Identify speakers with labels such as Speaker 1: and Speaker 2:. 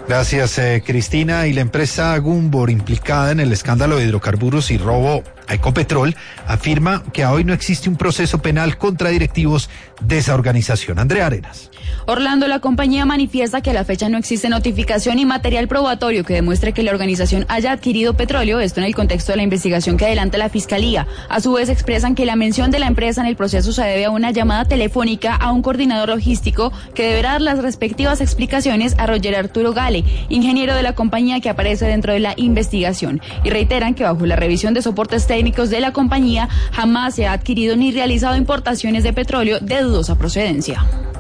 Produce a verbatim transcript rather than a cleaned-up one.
Speaker 1: Gracias, eh, Cristina. Y la empresa Gumbor, implicada en el escándalo de hidrocarburos y robo a Ecopetrol, afirma que hoy no existe un proceso penal contra directivos de esa organización. Andrea Arenas.
Speaker 2: Orlando, la compañía manifiesta que a la fecha no existe notificación ni material probatorio que demuestre que la organización haya adquirido petróleo, esto en el contexto de la investigación que adelanta la Fiscalía. A su vez expresan que la mención de la empresa en el proceso se debe a una llamada telefónica a un coordinador logístico que deberá dar las respectivas explicaciones a Roger Arturo Gale, ingeniero de la compañía que aparece dentro de la investigación. Y reiteran que bajo la revisión de soportes técnicos de la compañía jamás se ha adquirido ni realizado importaciones de petróleo de dudosa procedencia.